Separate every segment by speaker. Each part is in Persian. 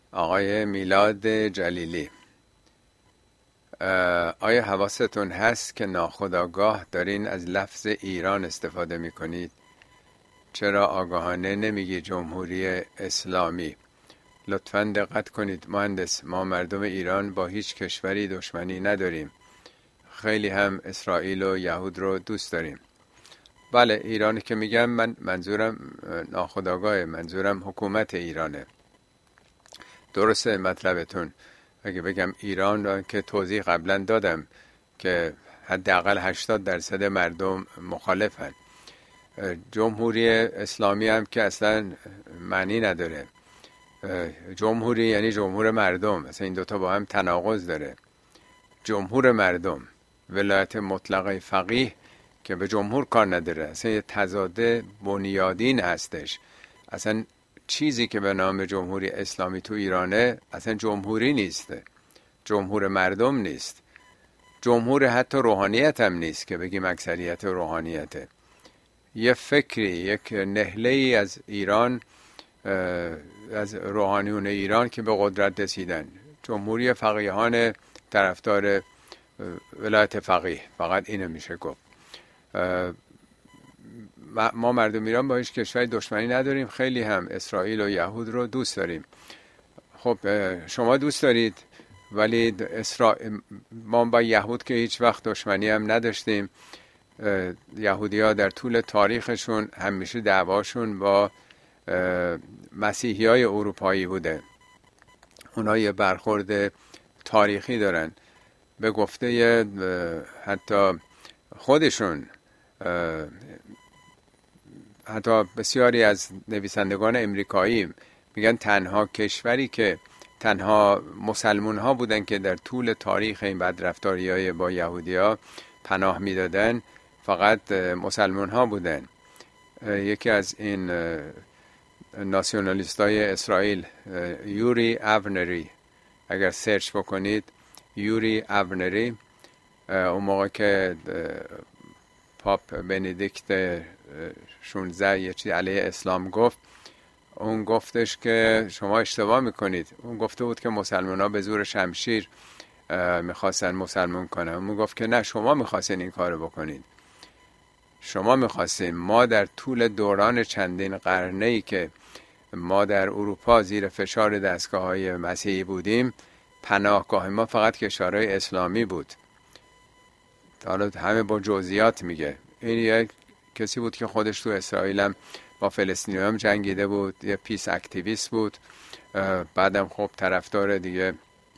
Speaker 1: آقای میلاد جلیلی. آیا حواستون هست که ناخودآگاه دارین از لفظ ایران استفاده میکنید؟ چرا آگاهانه نمیگی جمهوری اسلامی؟ لطفاً دقت کنید مهندس، ما مردم ایران با هیچ کشوری دشمنی نداریم، خیلی هم اسرائیل و یهود رو دوست داریم. بله، ایرانی که میگم من منظورم ناخودآگاه، منظورم حکومت ایرانه. درسته مطلبتون. اگه بگم ایران را که توضیح قبلا دادم که حداقل 80% مردم مخالفن. جمهوری اسلامی هم که اصلا معنی نداره. جمهوری یعنی جمهور مردم، اصلا این دوتا با هم تناقض داره. جمهور مردم، ولایت مطلقه فقیه که به جمهور کار نداره، اصلا یه تضاد بنیادین هستش. اصلا چیزی که به نام جمهوری اسلامی تو ایرانه اصلا جمهوری نیسته، جمهور مردم نیست، جمهور حتی روحانیت هم نیست که بگیم اکثریت روحانیته. یه فکری، یک نهله‌ای از ایران، از روحانیون ایران که به قدرت رسیدن. جمهوری فقیهان طرفدار ولایت فقیه، فقط اینو میشه گفت. ما مردم ایران با هیچ کشوری دشمنی نداریم، خیلی هم اسرائیل و یهود رو دوست داریم. خب شما دوست دارید، ولی ما با یهود که هیچ وقت دشمنی هم نداشتیم. یهودی ها در طول تاریخشون همیشه دعواشون با مسیحی های اروپایی بوده. اونا یه برخورد تاریخی دارن. به گفته حتی خودشون، حتی بسیاری از نویسندگان امریکایی میگن تنها کشوری که تنها مسلمون ها بودن که در طول تاریخ این بدرفتاری های با یهودی ها پناه میدادن فقط مسلمون ها بودن. یکی از این ناسیونالیست های اسرائیل، یوری اونری، اگر سرچ بکنید یوری اونری، اون موقع که پاپ بندیکت 16 یه چیز علیه اسلام گفت، اون گفتش که شما اشتباه میکنید. اون گفته بود که مسلمان ها به زور شمشیر میخواستن مسلمان کنن. اون گفت که نه، شما میخواستین این کارو بکنید. شما میخواستین. ما در طول دوران چندین قرنه‌ای که ما در اروپا زیر فشار دستگاه‌های مسیحی بودیم، پناهگاه ما فقط کشورهای اسلامی بود. حالا همه با جزئیات میگه. این یک کسی بود که خودش تو اسرائیل هم با فلسطینی‌ها هم جنگیده بود، یه پیس اکتیویست بود. بعدم خب طرفدار دیگه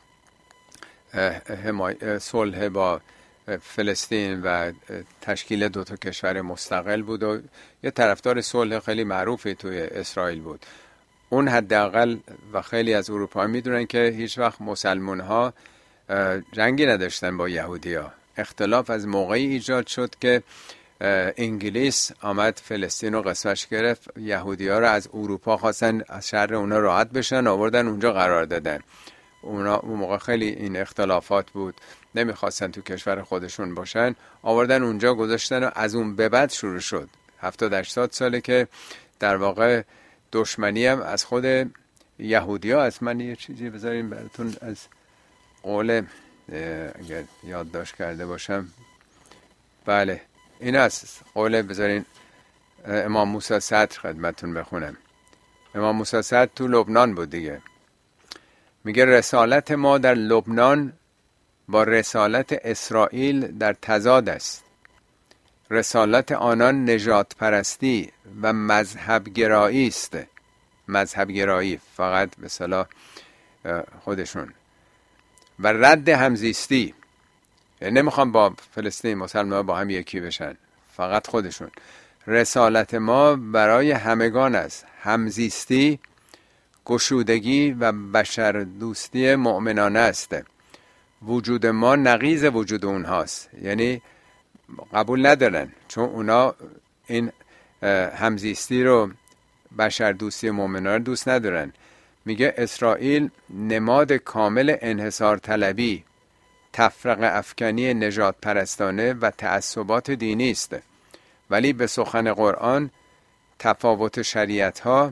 Speaker 1: صلح با فلسطین و تشکیل دوتا کشور مستقل بود و یه طرفدار صلح خیلی معروفی توی اسرائیل بود. اون حداقل و خیلی از اروپا میدونن که هیچ وقت مسلمان ها جنگی نداشتن با یهودی ها. اختلاف از موقعی ایجاد شد که انگلیس آمد فلسطین رو قسمتش گرفت. یهودی ها رو از اروپا خواستن از شر اونا راحت بشن، آوردن اونجا قرار دادن. اونا اون موقع خیلی این اختلافات بود، نمیخواستن تو کشور خودشون باشن، آوردن اونجا گذاشتن و از اون به بعد شروع شد 70-80 ساله که در واقع دشمنی هم از خود یهودی ها. از من یه چیزی بذارین براتون از قول، اگر یادداشت کرده باشم، بله این است قول، بذارین امام موسی صدر خدمتون بخونم. امام موسی صدر تو لبنان بود دیگه. میگه رسالت ما در لبنان با رسالت اسرائیل در تضاد است. رسالت آنان نجات پرستی و مذهب گرایی است. مذهب گرایی فقط به اصطلاح خودشون، و رد همزیستی. یعنی نمیخوام با فلسطین مسلمان با هم یکی بشن، فقط خودشون. رسالت ما برای همگان است، همزیستی، گشودگی و بشر دوستی مؤمنانه است. وجود ما نقیض وجود اونهاست، یعنی قبول ندارن، چون اونا این همزیستی رو، بشر دوستی مؤمنانه دوست ندارن. میگه اسرائیل نماد کامل انحصار طلبی، تفرقه افکنی نژاد پرستانه و تعصبات دینی است، ولی به سخن قرآن تفاوت شریعت ها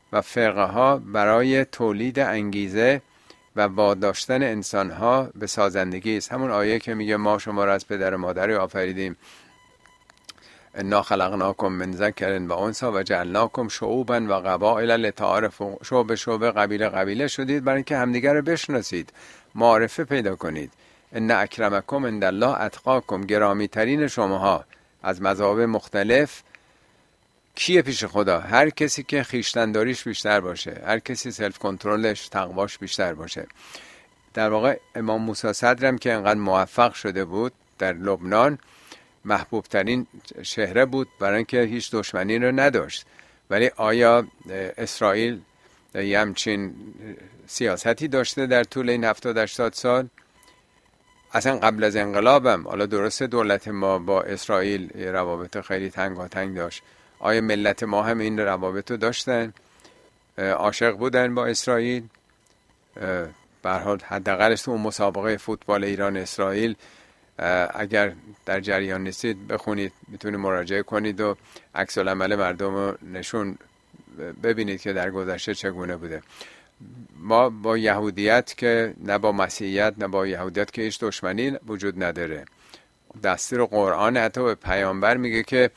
Speaker 1: و فرقه ها برای تولید انگیزه و واداشتن انسان ها به سازندگی است. همون آیه که میگه ما شما را از پدر و مادری آفریدیم، انا خلقناکم من ذکر و انثی و جعلناکم شعوبا و قبائل لتعارفوا، شعبه قبیله شدید برای اینکه همدیگر رو بشناسید، معرفه پیدا کنید. ان اکرمکم عند الله اتقاکم، گرامی ترین شماها از مذاهب مختلف کیه پیش خدا؟ هر کسی که خویشتن‌داریش بیشتر باشه، هر کسی سلف کنترلش، تقواش بیشتر باشه. در واقع امام موسی صدرم که انقدر موفق شده بود در لبنان، محبوب ترین شهره بود برای اینکه هیچ دشمنی رو نداشت. ولی آیا اسرائیل یه همچین سیاستی داشته در طول این 70-80 سال؟ اصلا قبل از انقلابم، حالا درسته دولت ما با اسرائیل روابط خیلی تنگاتنگ داشت، آیا ملت ما هم این روابط رو داشتن؟ عاشق بودن با اسرائیل؟ به هر حال حداقلش تو مسابقه فوتبال ایران اسرائیل اگر در جریان نیستید بخونید، میتونید مراجعه کنید و عکس العمل مردم رو نشون ببینید که در گذشته چگونه بوده. ما با یهودیت که نه با مسیحیت نه با یهودیت که هیچ دشمنی وجود نداره. دستور قرآن حتی به پیامبر میگه که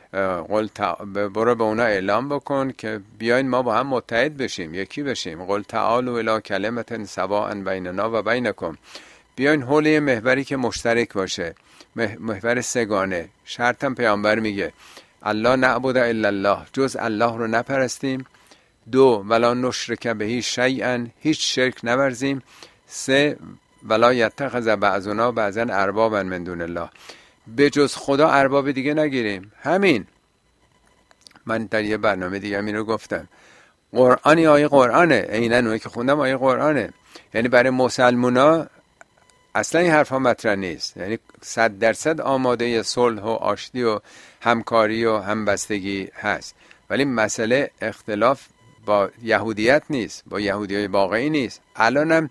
Speaker 1: برو به اونا اعلام بکن که بیاین ما با هم متحد بشیم، یکی بشیم. قل تعالوا الی کلمة سواء بیننا و بینکم، بیاین حول محوری که مشترک باشه، محور سگانه. شرطم پیامبر میگه الله نعبد الا الله، جز الله رو نپرستیم. 2 ولا نشرک به شیئا، هیچ شرک نورزیم. 3 ولا یتخذ بعضنا بعضا اربابا من دون الله، به جز خدا ارباب دیگه نگیریم. همین. من در یه برنامه دیگه همین رو گفتم. قرآنی آیه قرآنه، عیناً اونی که خوندم آیه قرآنه. یعنی برای مسلمونا اصلا این حرفا مطرح نیست. یعنی 100% آماده صلح و آشتی و همکاری و همبستگی هست، ولی مسئله اختلاف با یهودیت نیست، با یهودیای واقعی نیست. الانم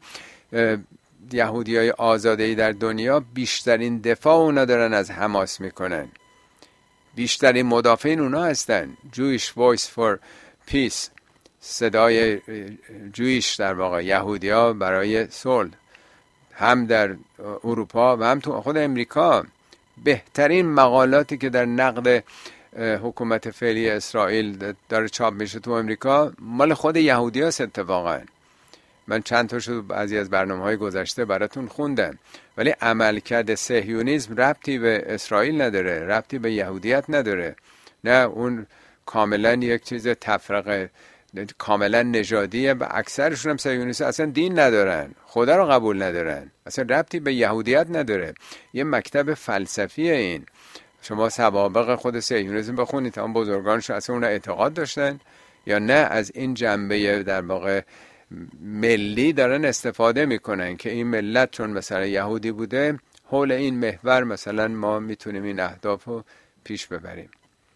Speaker 1: یهودیای آزاده‌ای در دنیا بیشترین دفاع اونا دارن از حماس میکنن، بیشترین مدافعین اونا هستن. Jewish Voice for Peace، صدای جویش در واقع، یهودیا برای صلح، هم در اروپا و هم تو خود امریکا. بهترین مقالاتی که در نقد حکومت فعلی اسرائیل داره چاپ میشه تو امریکا مال خود یهودیاست اتفاقا. من چند تاشو بعضی از برنامه‌های گذشته براتون خوندم. ولی عملکرد صهیونیسم ربطی به اسرائیل نداره، ربطی به یهودیت نداره. نه، اون کاملا یک چیز تفرقه کاملا نژادیه و اکثرشون هم صهیونیست اصلا دین ندارن، خدا رو قبول ندارن، اصلا ربطی به یهودیت نداره. یه مکتب فلسفیه این. شما سوابق خود صهیونیسم بخونید، تا بزرگانش اصلا اون اعتقاد داشتن یا نه از این جنبه در واقع ملی دارن استفاده میکنن که این ملت چون مثلا یهودی بوده، حول این محور مثلا ما میتونیم این اهداف رو پیش ببریم.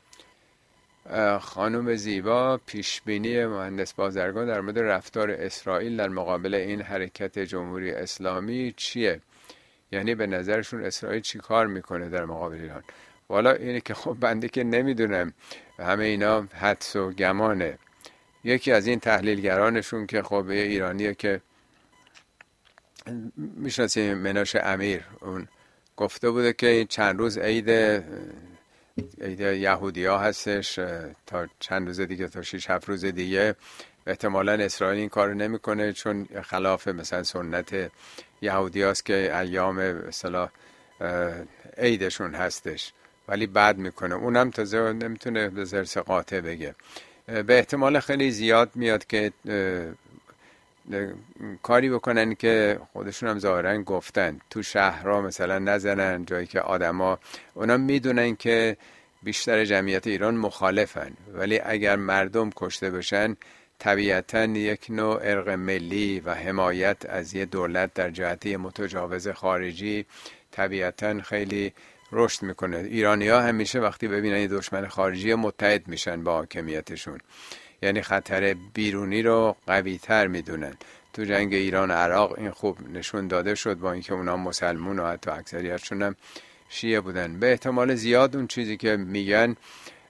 Speaker 1: خانم زیبا، پیشبینی مهندس بازرگان در مورد رفتار اسرائیل در مقابل این حرکت جمهوری اسلامی چیه؟ یعنی به نظرشون اسرائیل چی کار میکنه در مقابل ایران؟ والا اینه که خب بنده که نمیدونم، همه اینا حدس و گمانه. یکی از این تحلیلگرانشون که خب ایرانیه که میشناسیم، مناش امیر، اون گفته بوده که چند روز عید یهودی ها هستش، تا چند روز دیگه، تا 6-7 روز دیگه احتمالاً اسرائیل این کارو نمیکنه چون خلاف مثلا سنت یهودی هاست که ایام اصطلاح عیدشون هستش، ولی بعد میکنه. اونم تازه نمیتونه به ذرس قاطع بگه. به احتمال خیلی زیاد میاد که کاری بکنن که خودشون هم ظاهرا گفتن تو شهرها مثلا نزنن، جایی که آدما اونا میدونن که بیشتر جمعیت ایران مخالفن، ولی اگر مردم کشته بشن طبیعتاً یک نوع ارق ملی و حمایت از یه دولت در جهت متجاوز خارجی طبیعتاً خیلی رشد میکنه. ایرانی‌ها همیشه وقتی ببینن یه دشمن خارجی متحد میشن با حاکمیتشون، یعنی خطر بیرونی رو قوی تر میدونن. تو جنگ ایران عراق این خوب نشون داده شد، با اینکه اونا مسلمون و حتی اکثریتشون هم شیعه بودن. به احتمال زیاد اون چیزی که میگن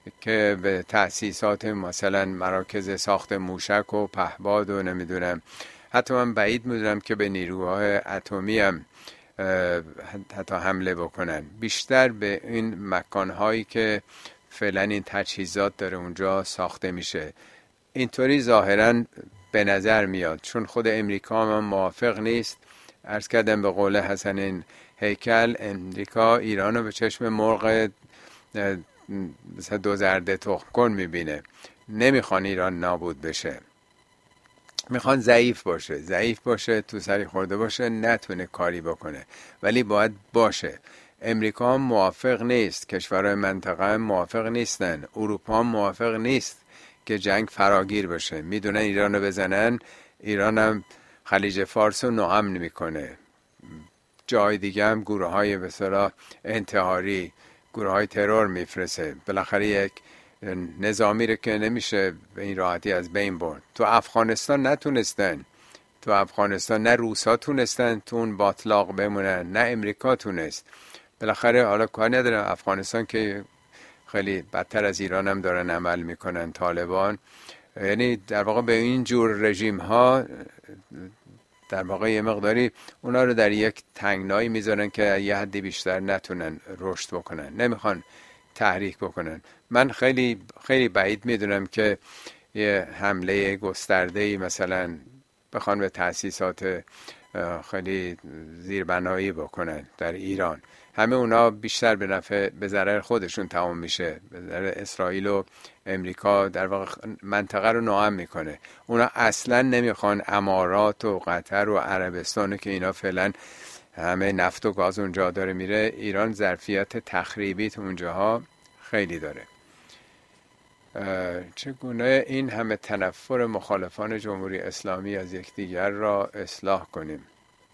Speaker 1: که به تأسیسات مثلا مراکز ساخت موشک و پهباد و نمیدونم، حتی من بعید میدونم که به نیروهای اتمی هم حتی حمله بکنن، بیشتر به این مکانهایی که فعلا این تجهیزات داره اونجا ساخته میشه. اینطوری ظاهرا به نظر میاد، چون خود امریکا هم موافق نیست. عرض کردم به قول حسن این هیکل، امریکا ایران رو به چشم مرغ مثلا دو زرده تخم کن میبینه. نمیخوان ایران نابود بشه، میخوان ضعیف باشه، تو سری خورده باشه، نتونه کاری بکنه، ولی باید باشه. امریکا هم موافق نیست، کشورهای منطقه هم موافق نیستن، اروپا هم موافق نیست که جنگ فراگیر بشه. میدونن ایران رو بزنن، ایران هم خلیج فارس رو ناامن میکنه، جای دیگه هم گروه های به اصطلاح انتحاری، گروه های ترور میفرسته. بالاخره یک نظامی رو که نمیشه به این راحتی از بین برد. تو افغانستان نتونستن، تو افغانستان نه روسا تونستن تو اون باطلاق بمونن، نه امریکا تونست. بالاخره حالا کار ندارم، افغانستان که خیلی بدتر از ایران هم دارن عمل میکنن طالبان. یعنی در واقع به این جور رژیم ها در واقع یه مقداری اونا رو در یک تنگنایی میذارن که یه حدی بیشتر نتونن رشد بکنن، نمیخوان تحریک بکنن. من خیلی خیلی بعید میدونم که یه حمله گسترده‌ای مثلا بخوان به تأسیسات خیلی زیربنایی بکنن در ایران. همه اونا بیشتر به نفع به ضرر خودشون تمام میشه، به ضرر اسرائیل و امریکا، در واقع منطقه رو ناامن میکنه. اونا اصلا نمیخوان امارات و قطر و عربستان که اینا فعلا همه نفت و گاز اونجا داره میره. ایران ظرفیت تخریبی تو اونجاها خیلی داره. چگونه این همه تنفر مخالفان جمهوری اسلامی از یکدیگر را اصلاح کنیم؟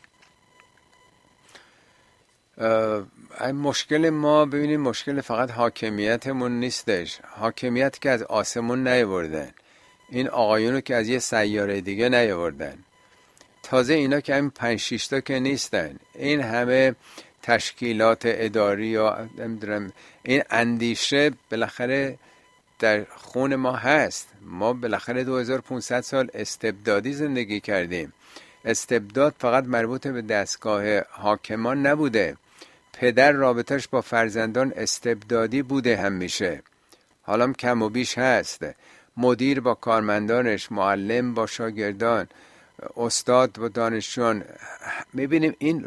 Speaker 1: مشکل ما، ببینیم، مشکل فقط حاکمیتمون نیستش. حاکمیت که از آسمون نیاوردن، این آقایونو که از یه سیاره دیگه نیاوردن، تازه اینا که همین 5-6 تا که نیستن، این همه تشکیلات اداری یا نمیدونم این اندیشه بالاخره در خون ما هست. ما بالاخره 2500 سال استبدادی زندگی کردیم. استبداد فقط مربوط به دستگاه حاکمان نبوده، پدر رابطش با فرزندان استبدادی بوده همیشه، حالا کم و بیش هست. مدیر با کارمندانش، معلم با شاگردان، استاد با دانشجویان. میبینیم این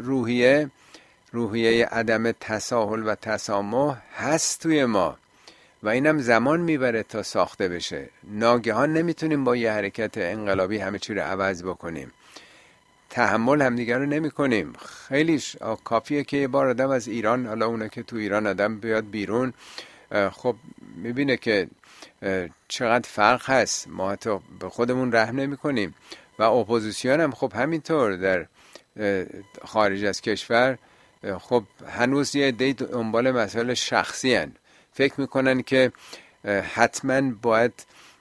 Speaker 1: روحیه عدم تساهل و تسامح هست توی ما و اینم زمان میبره تا ساخته بشه. ناگهان نمیتونیم با یه حرکت انقلابی همه چی رو عوض بکنیم. تحمل همدیگر رو نمی کنیم. خیلیش کافیه که یه بار آدم از ایران، حالا اونه که تو ایران آدم بیاد بیرون، خب میبینه که چقدر فرق هست. ما حتی به خودمون رحم نمی کنیم و اپوزیسیون هم خب همینطور در خارج از کشور. خب هنوز یه عده دنبال مسائل شخصی هن. فکر میکنن که حتما باید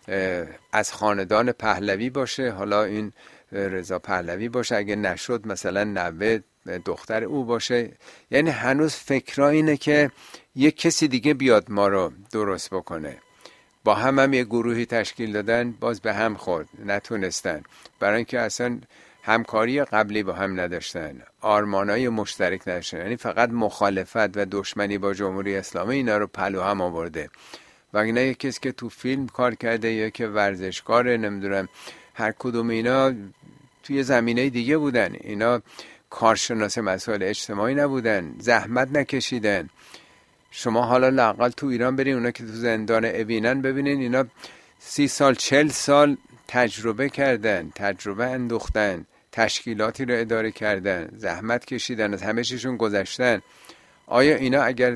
Speaker 1: از خاندان پهلوی باشه، حالا این رضا پهلوی باشه، اگه نشد مثلا نوه دختر او باشه. یعنی هنوز فکرها اینه که یک کسی دیگه بیاد ما رو درست بکنه. با هم یه گروهی تشکیل دادن، باز به هم خورد، نتونستن، برای اینکه اصلا همکاری قبلی با هم نداشتن، آرمانای مشترک نداشتن. یعنی فقط مخالفت و دشمنی با جمهوری اسلامی اینا رو پلو هم آورده. وگرنه یک کسی که تو فیلم کار کرده یا که ورزشکاره، نمیدونم، هر کدوم اینا توی زمینه دیگه بودن. اینا کارشناس مسائل اجتماعی نبودن، زحمت نکشیدن. شما حالا لااقل تو ایران برین اونا که تو زندان اوینن ببینین، اینا 30 سال 40 سال تجربه کردن، تجربه اندوختن، تشکیلاتی رو اداره کردن، زحمت کشیدن، از همه چیشون گذشتن. آیا اینا اگر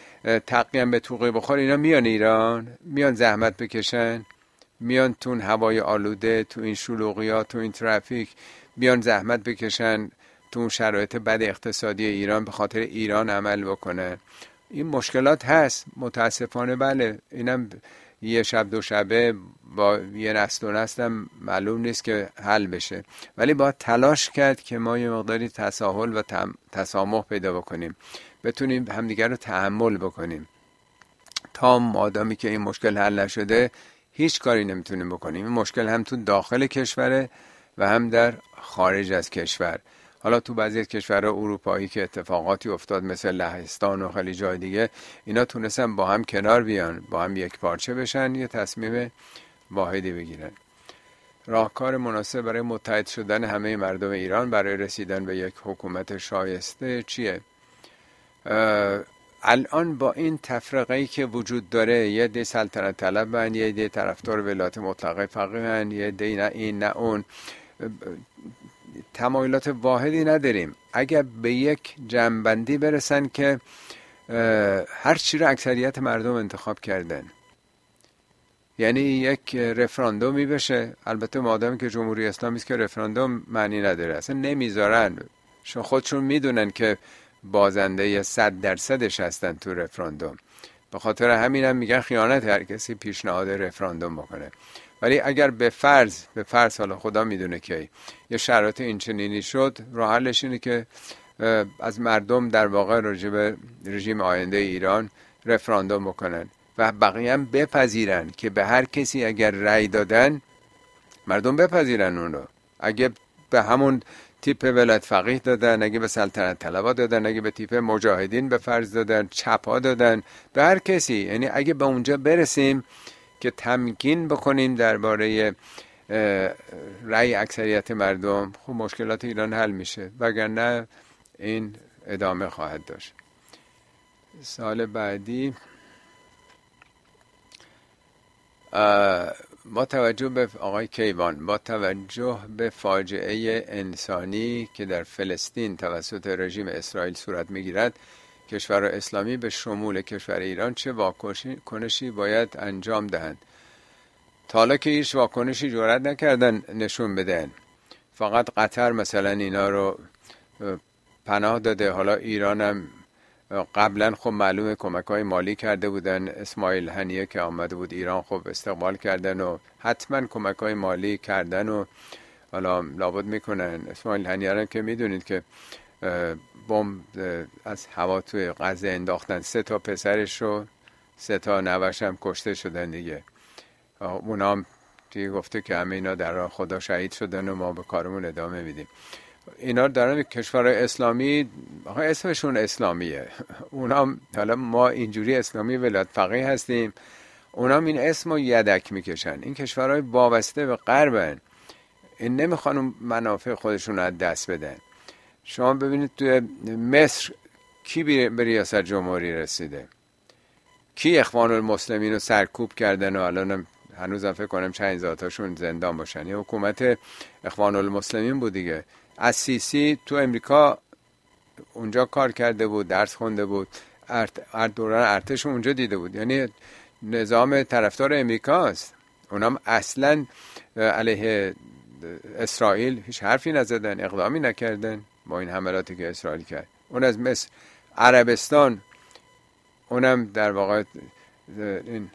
Speaker 1: تقیم به توقی بخور، اینا میان ایران، میان زحمت بکشن، میان تو این هوای آلوده، تو این شلوغیات، تو این ترافیک، بیان زحمت بکشن، تو اون شرایط بد اقتصادی ایران به خاطر ایران عمل بکنن؟ این مشکلات هست متاسفانه. بله، اینم یه شب دو شبه با یه نسل و نسل هم معلوم نیست که حل بشه، ولی باید تلاش کرد که ما یه مقداری تساهل و تسامح پیدا بکنیم، بتونیم همدیگر رو تحمل بکنیم تا مادامی که این مشکل حل نشده هیچ کاری نمیتونیم بکنیم. این مشکل هم تو داخل کشوره و هم در خارج از کشور. حالا تو بعضی از کشورهای اروپایی که اتفاقاتی افتاد مثل لهستان و خیلی جای دیگه، اینا تونستن با هم کنار بیان، با هم یک پارچه بشن، یه تصمیم واحدی بگیرن. راهکار مناسب برای متحد شدن همه مردم ایران برای رسیدن به یک حکومت شایسته چیه؟ الان با این تفرقه‌ای که وجود داره، یه عده سلطنت طلبن، یه عده طرفدار ولایت مطلقه فقیهن، یه عده نه این نه اون، تمایلات واحدی نداریم. اگر به یک جمع‌بندی برسن که هر چی رو اکثریت مردم انتخاب کردن، یعنی یک رفراندومی بشه، البته مادامی که جمهوری اسلامی است که رفراندوم معنی نداره، اصلا نمیذارن، چون خودشون میدونن که بازنده 100% هستن تو رفراندوم. به خاطر همین هم میگن خیانت هر کسی پیشنهاد رفراندوم بکنه. ولی اگر به فرض حالا خدا میدونه که یه شرایط اینچنینی شد، راه حلش اینه که از مردم در واقع راجع به رژیم آینده ایران رفراندوم بکنن و بقیه هم بپذیرن که به هر کسی اگر رأی دادن مردم بپذیرن اون رو. اگه به همون تیپ ولایت فقیه دادن، اگه به سلطنت طلبا دادن، اگه به تیپ مجاهدین به فرض دادن، چپا دادن، به هر کسی، یعنی اگه به اونجا برسیم که تمکین بکنیم درباره رأی اکثریت مردم، خب مشکلات ایران حل میشه، وگرنه این ادامه خواهد داشت. سال بعدی با توجه به آقای کیوان، با توجه به فاجعه انسانی که در فلسطین توسط رژیم اسرائیل صورت میگیرد، کشور اسلامی به شمول کشور ایران چه واکنشی باید انجام دهند؟ تا حالا که هیچ واکنشی جرئت نکردن نشون بدن. فقط قطر مثلا اینا رو پناه داده. حالا ایران هم قبلا خب معلومه کمک‌های مالی کرده بودن. اسماعیل هنیه که آمده بود ایران خب استقبال کردن و حتما کمک‌های مالی کردن و حالا لابد میکنن. اسماعیل هنیه رو که میدونید که بمب از هوا توی غزه انداختن، 3 تا پسرش رو 3 تا نوش هم کشته شدن دیگه. اونا هم دیگه گفته که همه اینا در راه خدا شهید شدن و ما به کارمون ادامه میدیم. اینا در کشور اسلامی اسمشون اسلامیه، اونا حالا ما اینجوری اسلامی ولایت فقیه هستیم، اونا این اسم رو یدک میکشن. این کشورهای وابسته به غربن، این نمیخوان منافع خودشون از دست بدن. شما ببینید توی مصر کی به ریاست جمهوری رسیده، کی اخوان المسلمین رو سرکوب کردن و الان هنوزم فکر کنم چند ذاتاشون زندان باشن. یه حکومت اخوان المسلمین بود دیگه. السیسی تو امریکا اونجا کار کرده بود، درس خونده بود، دوران ارتش اونجا دیده بود، یعنی نظام طرفدار امریکاست. اونام اصلا علیه اسرائیل هیچ حرفی نزدن، اقدامی نکردن با این حملاتی که اسرائیل کرد. اون از مصر، عربستان، اونم در واقع این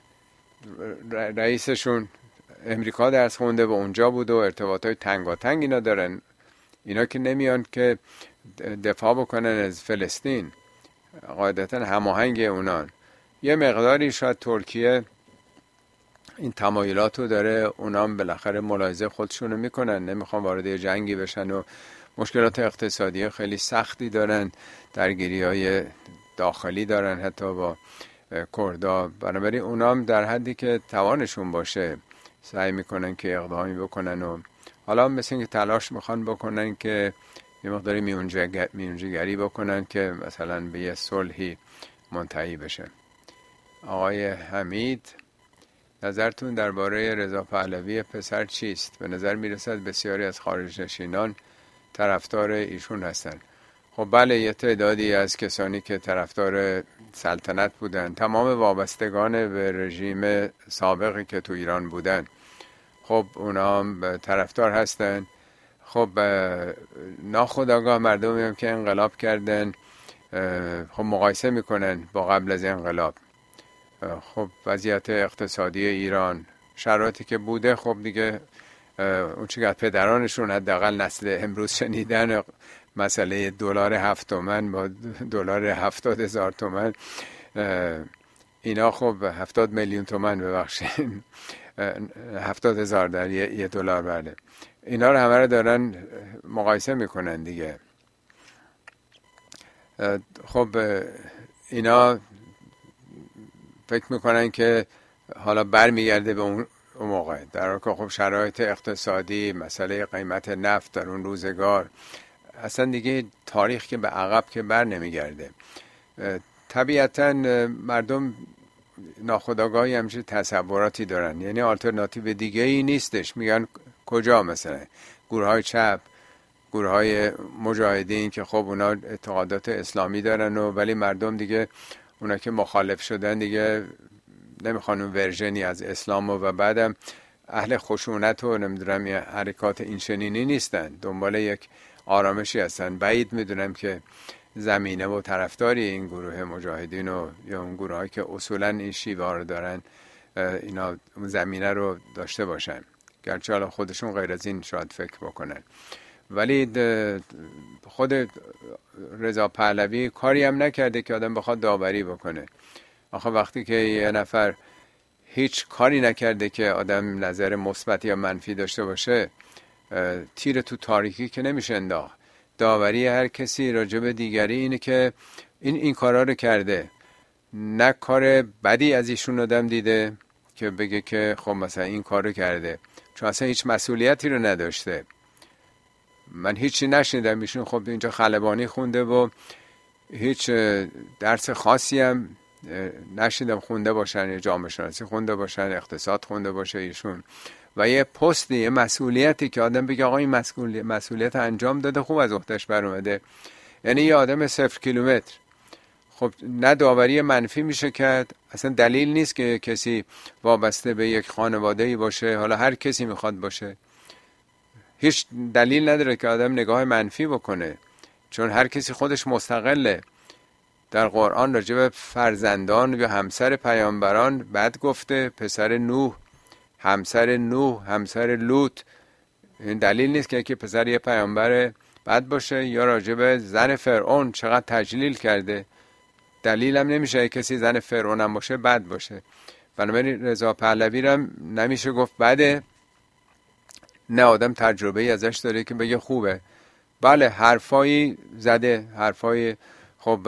Speaker 1: رئیسشون امریکا درس خونده و اونجا بود و ارتباطای تنگاتنگ اینا دارن. اینا که نمیان که دفاع بکنن از فلسطین، قاعدتا هماهنگ اونان. یه مقداری شاید ترکیه این تمایلات رو داره، اونام بالاخره ملاحظه خودشونو میکنن، نمیخوان وارد جنگی بشن و مشکلات اقتصادی خیلی سختی دارن، درگیری‌های داخلی دارن حتی با کردا. بنابراین اونام در حدی که توانشون باشه سعی میکنن که اقدامی بکنن و حالا مثل اینکه تلاش میخوان بکنن که یه مقداری میونجیگری بکنن که مثلا به یه صلحی منتهی بشه. آقای حمید، نظرتون درباره رضا پهلوی پسر چیست؟ به نظر میرسد بسیاری از خارج نشینان طرفدار ایشون هستند. خب بله، یه تعدادی از کسانی که طرفدار سلطنت بودن، تمام وابستگان به رژیم سابقی که تو ایران بودن، خب اونا هم طرفدار هستن. خب ناخودآگاه مردمی هم که انقلاب کردن خب مقایسه میکنن با قبل از انقلاب. خب وضعیت اقتصادی ایران، شرایطی که بوده، خب دیگه اون چیزی که پدرانشون حداقل نسل امروز شنیدن، مسئله $7 تومن با $70,000 تومن، اینا خب 70 میلیون تومان ببخشید 70,000 در $1 بله. اینا رو همه رو دارن مقایسه میکنن دیگه. خب اینا فکر میکنن که حالا برمیگرده به اون موقع، در حالی که خب شرایط اقتصادی، مسئله قیمت نفت در اون روزگار، اصلا دیگه تاریخ که به عقب که بر نمیگرده. طبیعتا مردم ناخودآگاهی همیشه تصوراتی دارن، یعنی آلترناتیو دیگه ای نیستش. میگن کجا؟ مثلا گروه های چپ، گروه های مجاهدین که خب اونا اعتقادات اسلامی دارن ولی مردم دیگه اونا که مخالف شدن دیگه نمیخوان اون ورژنی از اسلام و بعدم اهل خشونت و نمیدونم یه حرکات این شنینی نیستن، دنبال یک آرامشی هستن. بعید میدونم که زمینه و طرفداری این گروه مجاهدین و یا اون گروه هایی که اصولا این شیوه ها رو دارن اینا زمینه رو داشته باشن، گرچه حالا خودشون غیر از این شاید فکر بکنن. ولی خود رضا پهلوی کاری هم نکرده که آدم بخواد داوری بکنه. آخه وقتی که یه نفر هیچ کاری نکرده که آدم نظر مثبت یا منفی داشته باشه، تیر تو تاریکی که نمیشه انداخت. داوری هر کسی راجع به دیگری اینه که این کارا رو کرده، نه کار بدی از ایشون آدم دیده که بگه که خب مثلا این کارو کرده، چون اصلا هیچ مسئولیتی رو نداشته. من هیچی نشنیدم ایشون خب اینجا خلبانی خونده و هیچ درس خاصی هم نشنیدم خونده باشن، یا جامعه شناسی خونده باشن، اقتصاد خونده باشه ایشون، و یه پستی، یه مسئولیتی که آدم بگه آقا این مسئولیت انجام داده، خوب از عهده‌اش بر اومده. یعنی یه آدم 0 کیلومتر. خب نه داوری منفی میشه کرد، اصلا دلیل نیست که کسی وابسته به یک خانواده‌ای باشه، حالا هر کسی میخواد باشه، هیچ دلیل نداره که آدم نگاه منفی بکنه، چون هر کسی خودش مستقله. در قرآن راجع به فرزندان یا همسر پیامبران بد گفته، پسر نوح، همسر نوح، همسر لوط. این دلیل نیست که پسر یه پیامبر بد باشه. یا راجع به زن فرعون چقدر تجلیل کرده، دلیل هم نمیشه کسی زن فرعون هم باشه بد باشه. بنابراین رضا پهلوی رو هم نمیشه گفت بده، نه آدم تجربه ای ازش داره که بگه خوبه. بله حرفایی زده، حرفای خب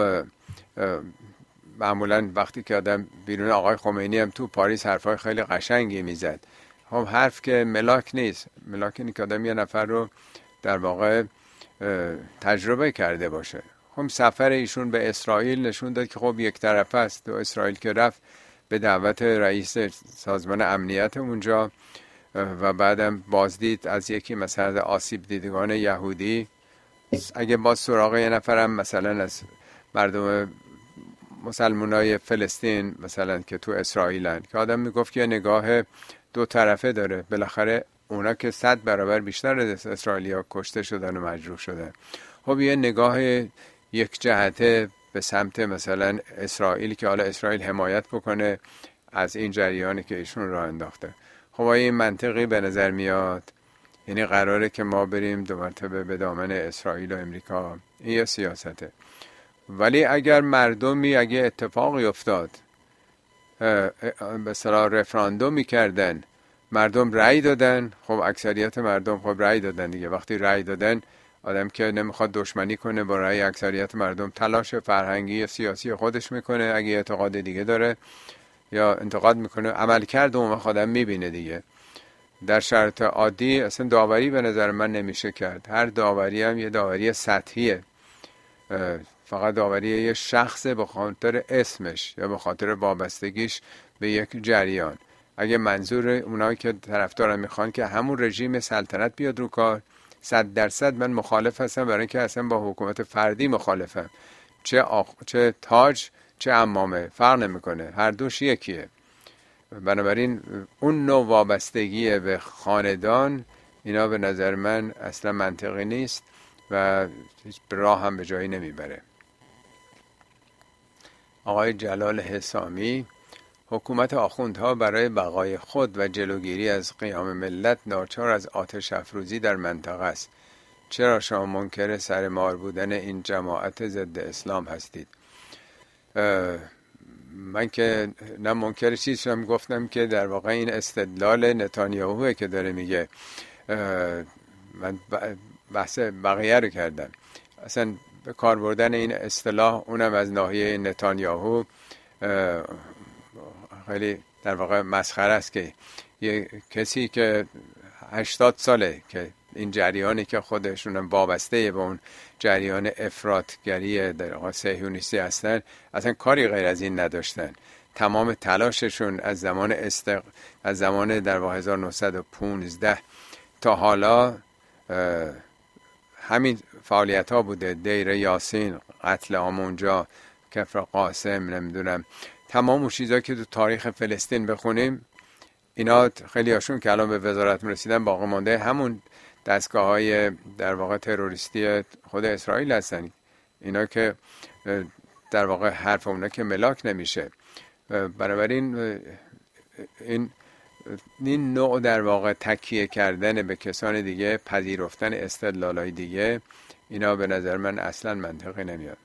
Speaker 1: معمولا وقتی که آدم بیرون، آقای خمینی هم تو پاریس حرفای خیلی قشنگی میزد. خب حرف که ملاک نیست، ملاک اینه که آدم یه نفر رو در واقع تجربه کرده باشه. خب سفر ایشون به اسرائیل نشون داد که خب یک طرفه است. تو اسرائیل که رفت به دعوت رئیس سازمان امنیت اونجا و بعدم بازدید از یکی مثلا آسیب دیدگان یهودی، اگه باز سراغ یه نفرم مثلا از مردم مسلمانای فلسطین مثلا که تو اسرائیلن، که آدم میگفت که نگاه دو طرفه داره. بالاخره اونا که 100 برابر بیشتر از اسرائیلیا کشته شدن و مجروح شدن. خب یه نگاه یک جهته به سمت مثلا اسرائیل که حالا اسرائیل حمایت بکنه از این جریانی که ایشون راه انداخته. خب این منطقی به نظر میاد، یعنی قراره که ما بریم دو مرتبه به دامن اسرائیل و امریکا. این یه سیاسته. ولی اگر مردمی، اگه اتفاقی افتاد به اصطلاح رفراندوم میکردن، مردم رأی دادن، خب اکثریت مردم خب رأی دادن دیگه. وقتی رأی دادن، آدم که نمیخواد دشمنی کنه با رأی اکثریت مردم، تلاش فرهنگی یا سیاسی خودش میکنه. اگه اعتقاد دیگه داره یا انتقاد میکنه، عملکرد اون وقت آدم میبینه دیگه. در شرایط عادی اصلا داوری به نظر من نمیشه کرد. هر داوری هم یه داوری سطحیه، فقط داوری یه شخص به خاطر اسمش یا به خاطر وابستگیش به یک جریان. اگه منظور اونایی که طرفدارن میخوان که همون رژیم سلطنت بیاد رو کار، 100% من مخالف هستم، برای اینکه اصلا با حکومت فردی مخالفم. چه تاج چه عمامه فرق نمیکنه، هر دوش یکیه. بنابراین اون نوع وابستگی به خاندان، اینا به نظر من اصلا منطقی نیست و هیچ راه هم به جایی نمیبره. آقای جلال حسامی: حکومت آخوندها برای بقای خود و جلوگیری از قیام ملت ناچار از آتش افروزی در منطقه است. چرا شما منکر سرمار بودن این جماعت ضد اسلام هستید؟ من که نه منکر چیزم، گفتم که در واقع این استدلال نتانیاهوه که داره میگه. من بحث بقیه رو کردم. اصلا به کار بردن این اصطلاح، اونم از ناحیه نتانیاهو، خیلی در واقع مسخره است که یه کسی که 80 ساله که این جریانی که خودشون وابسته به اون جریان افراطگری در واقع صهیونیستی هستن، اصلا کاری غیر از این نداشتن. تمام تلاششون از زمان در واقع 1915 تا حالا همین فعالیت ها بوده. دیر یاسین، قتل آمونجا، کفر قاسم، نمیدونم تمام اون چیزا که تو تاریخ فلسطین بخونیم، اینا خیلی هاشون که الان به وزارت رسیدن باقی مانده همون دستگاه های در واقع تروریستی خود اسرائیل هستن. اینا که در واقع حرف اونا که ملاک نمیشه. بنابراین این نوع در واقع تکیه کردن به کسان دیگه، پذیرفتن استدلالای دیگه، اینا به نظر من اصلا منطقی نمیاد.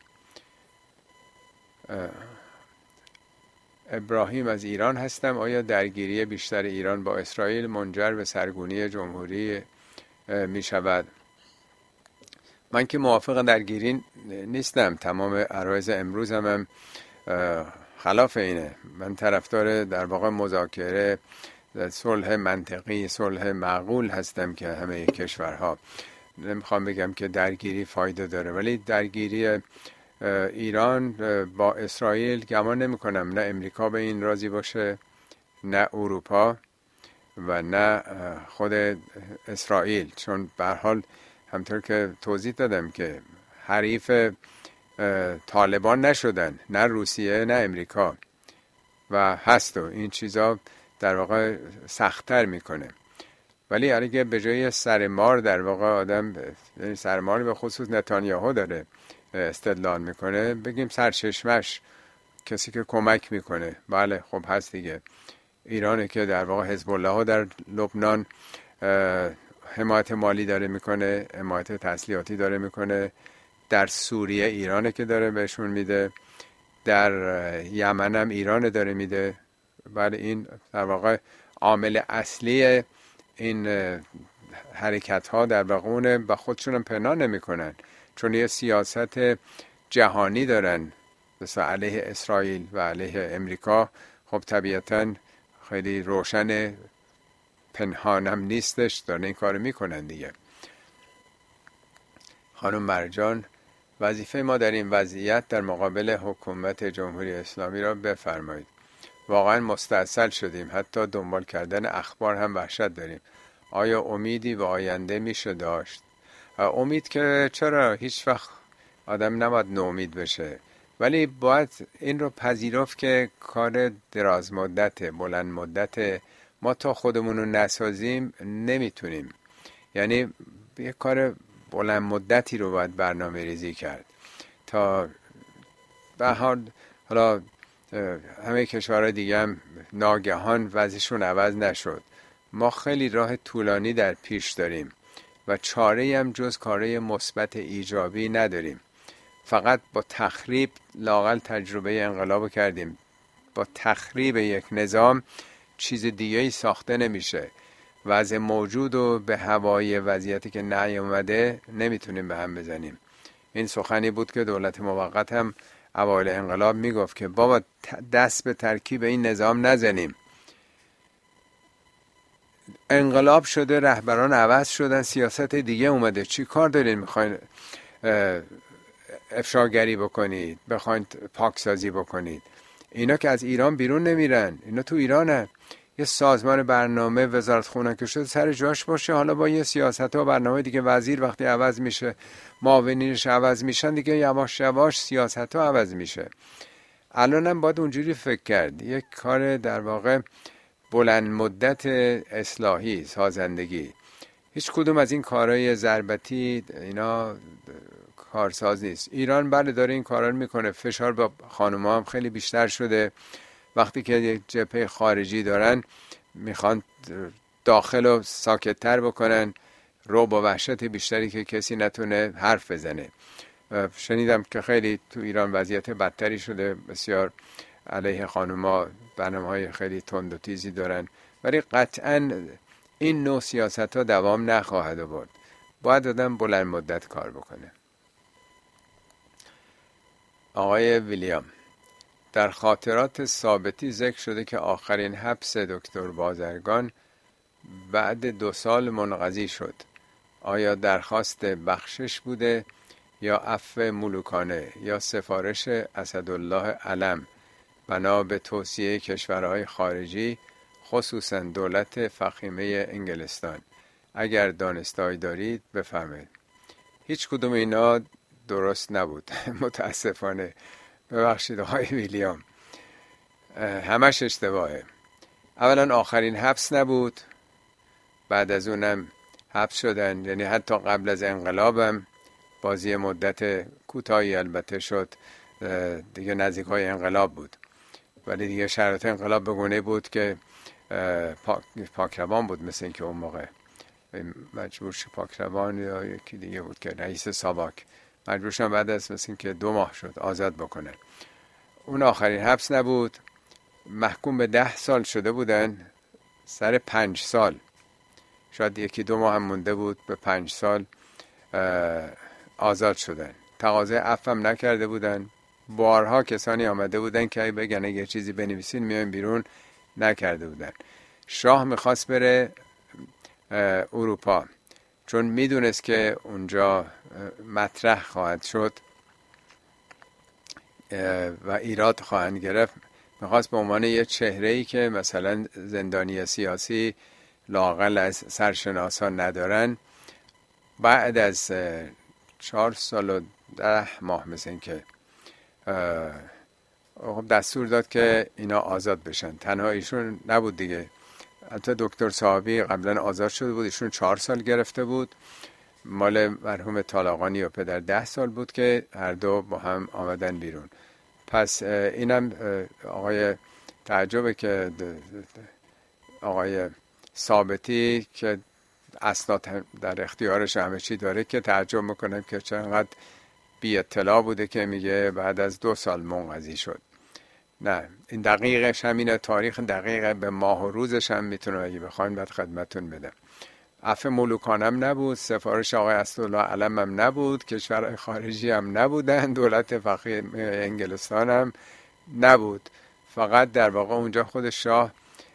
Speaker 1: ابراهیم از ایران هستم. آیا درگیری بیشتر ایران با اسرائیل منجر به سرگونی جمهوری می شود؟ من که موافق درگیری نیستم. تمام عرایض امروز هم خلاف اینه. من طرفدار در واقع مذاکره، صلح منطقی، صلح معقول هستم که همه کشورها. نمیخوام بگم که درگیری فایده داره، ولی درگیری ایران با اسرائیل گمان نمی کنم نه امریکا به این راضی باشه، نه اروپا و نه خود اسرائیل. چون به هر حال همطور که توضیح دادم که حریف طالبان نشدن، نه روسیه نه امریکا، و هست و این چیزا در واقع سخت‌تر میکنه. ولی اگه به جای سرمار در واقع آدم، سرمار به خصوص نتانیاهو داره استدلال میکنه، بگیم سرچشمش کسی که کمک میکنه، بله خب هست دیگه. ایرانه که در واقع حزب الله ها در لبنان حمایت مالی داره میکنه، حمایت تسلیحاتی داره میکنه. در سوریه ایرانه که داره بهشون میده، در یمن هم ایرانه داره میده. بله این در واقع عامل اصلی این حرکت ها در واقع اونه و خودشون هم پنهان نمی کنن، چون یه سیاست جهانی دارن مثلا علیه اسرائیل و علیه امریکا. خب طبیعتا خیلی روشن، پنهانم نیستش، دارن این کارو میکنن دیگه. خانم مرجان، وظیفه ما در این وضعیت در مقابل حکومت جمهوری اسلامی را بفرمایید. واقعا مستعسل شدیم، حتی دنبال کردن اخبار هم وحشت داریم. آیا امیدی به آینده میشه داشت؟ امید که چرا، هیچ وقت آدم نباید ناامید بشه، ولی باید این رو پذیرفت که کار دراز مدت، بلند مدت، ما تا خودمون رو نسازیم نمیتونیم. یعنی یه کار بلند مدتی رو باید برنامه ریزی کرد تا به حالا همه کشورهای دیگه هم ناگهان وضعشون عوض نشد. ما خیلی راه طولانی در پیش داریم و چاره هم جز کاره مثبت ایجابی نداریم. فقط با تخریب لااقل تجربه انقلاب کردیم. با تخریب یک نظام چیز دیگه‌ای ساخته نمیشه. وضع موجود و به هوای وضعیتی که نیامده نمیتونیم به هم بزنیم. این سخنی بود که دولت موقت هم اوایل انقلاب میگفت که بابا دست به ترکیب این نظام نزنیم. انقلاب شده، رهبران عوض شدن، سیاست دیگه اومده. چی کار دارین؟ میخواین افشاگری بکنید، بخواین پاکسازی بکنید؟ اینا که از ایران بیرون نمیرن، اینا تو ایرانه. یه سازمان برنامه وزارت خونه که شده سر جاش باشه، حالا با یه سیاست و برنامه دیگه وزیر وقتی عوض میشه، معاونینش عوض میشن دیگه، یواش یواش سیاست ها عوض میشه. الان هم باید اونجوری فکر کرد. یک کار در واقع بلند مدت اصلاحی، سازندگی. هیچ کدوم از این کارهای ضربتی اینا کارساز نیست. ایران بله داره این کارا رو میکنه. فشار با خانوما هم خیلی بیشتر شده. وقتی که یک جبهه خارجی دارن میخوان داخل رو ساکت‌تر بکنن، رو با وحشت بیشتری که کسی نتونه حرف بزنه. شنیدم که خیلی تو ایران وضعیت بدتری شده، بسیار علیه خانوما برنامه‌های خیلی تند و تیزی دارن، ولی قطعاً این نوع سیاست ها دوام نخواهد آورد. باید آدم بلند مدت کار بکنه. آقای ویلیام: در خاطرات ثابتی ذکر شده که آخرین حبس دکتر بازرگان بعد 2 سال منقضی شد. آیا درخواست بخشش بوده یا عفو ملوکانه یا سفارش اسدالله علم بنا به توصیه کشورهای خارجی خصوصا دولت فخیمه انگلستان؟ اگر دانستایی دارید بفرمایید. هیچ کدوم اینا درست نبود متاسفانه. ببخشید آقای ویلیام، همش اشتباهه. اولا آخرین حبس نبود، بعد از اونم حبس شدن، یعنی حتی قبل از انقلابم بازی مدت کوتاهی البته شد، دیگه نزدیکای انقلاب بود، ولی دیگه شرایط انقلاب به گونه بود که پاکروان بود، مثل این که اون موقع مجبور شد، پاکروان یا یکی دیگه بود که رئیس ساواک مجبور شدن بعد از مثل این که 2 ماه شد آزاد بکنن. اون آخرین حبس نبود. محکوم به 10 سال شده بودن، سر 5 سال، شاید 1-2 ماه هم مونده بود به 5 سال آزاد شدن. تقاضای عفو هم نکرده بودن. بارها کسانی آمده بودن که بگن یه چیزی بنویسین میایم بیرون، نکرده بودن. شاه میخواست بره اروپا چون میدونست که اونجا مطرح خواهد شد و ایراد خواهند گرفت. میخواست به عنوان یه چهره‌ای که مثلا زندانی سیاسی لااقل از سرشناسان ندارن، بعد از 4 سال و 10 ماه مثل این که دستور داد که اینا آزاد بشن. تنها ایشون نبود دیگه، حتی دکتر صاحبی قبلا آزاد شده بود، ایشون 4 سال گرفته بود. مال مرحوم طالقانی و پدر 10 سال بود که هر دو با هم آمدن بیرون. پس اینم آقای تعجبه که آقای ثابتی که اسناد در اختیارش همه چی داره که تعجب میکنم که چقدر بی اطلاع بوده که میگه بعد از 2 سال منقضی شد. نه، این دقیقش همینه، تاریخ دقیقه به ماه و روزش هم میتونم اگه بخواین بعد خدمتون بدم. عفو ملوکانم نبود، سفارش آقای اسدالله علم هم نبود، کشورهای خارجی هم نبودن، دولت فخیم انگلستان هم نبود. فقط در واقع اونجا خود شاه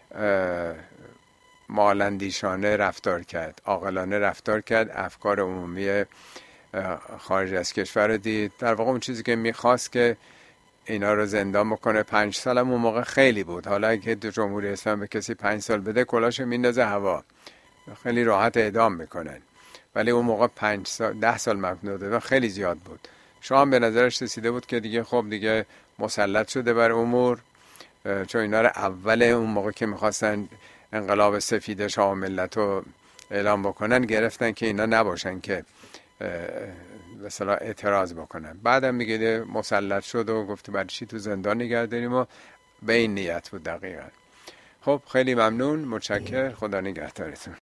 Speaker 1: مالندیشانه رفتار کرد، عاقلانه رفتار کرد، افکار عمومی خارج از کشور رو دید. در واقع اون چیزی که میخواست که اینا رو زندان بکنه. 5 سال هم اون موقع خیلی بود. حالا اگه جمهوری اسلامی به کسی 5 سال بده کلاشو میندازه هوا، خیلی راحت اعدام میکنن، ولی اون موقع 5 سال 10 سال محکوم دادن خیلی زیاد بود. شاه به نظرش رسیده بود که دیگه خب دیگه مسلط شده بر امور، چون اینا رو اول اون موقع که میخواستن انقلاب سفید شاه و ملت رو اعلام بکنن گرفتن که اینا نباشن که مثلا اعتراض بکنن. بعدم میگه مسلط شد و گفت برای چی تو زندان نگه داریم و به این نیت بود دقیقا. خب خیلی ممنون، متشکر، خدا نگهدارتون.